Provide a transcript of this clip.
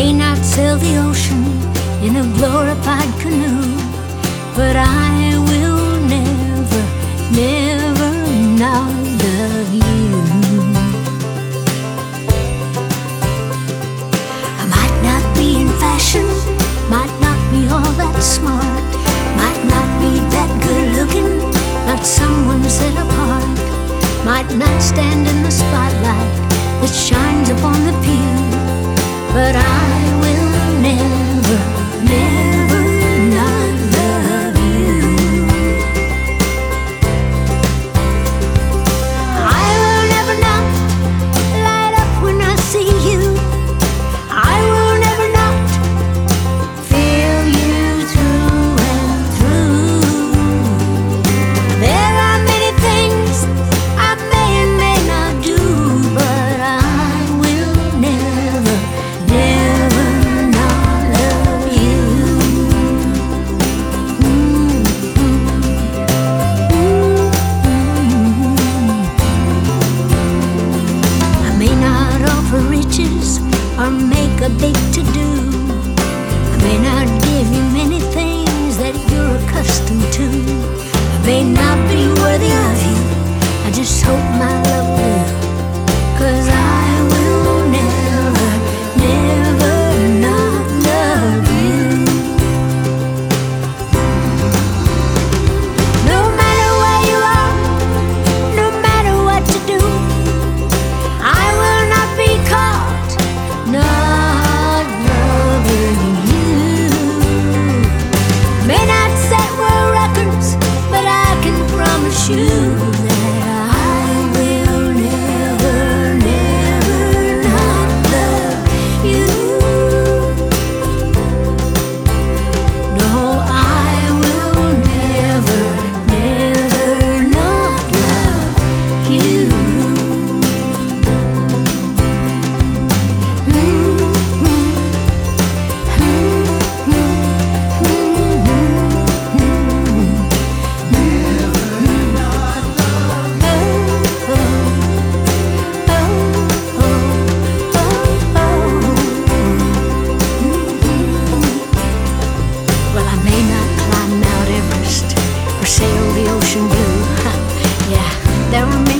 may not sail the ocean in a glorified canoe, but I will never, never not love you. I might not be in fashion, might not be all that smart, might not be that good looking, not someone set apart, might not stand in the spotlight that shines upon the pew, but I will never, never not love you. I will never not light up when I see you. I will never not feel you through and through. There are many things I may and may not do, but I will never, never not love you. I may not offer riches or make a big to-do. I may not give you many things that you're accustomed to. I may not be worthy of you, I just hope my love will, 'cause I will never, never not love you. No matter where you are, no matter what you do, I will not be caught not loving you. May not set world records, but I can promise you that I will never, never not love you. No, I will never, never not love you. Well, I may not climb Mount Everest or sail the ocean blue. Yeah, there are